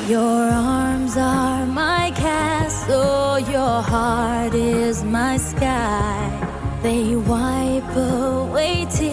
Your arms are my castle, your heart is my sky. They wipe away tears.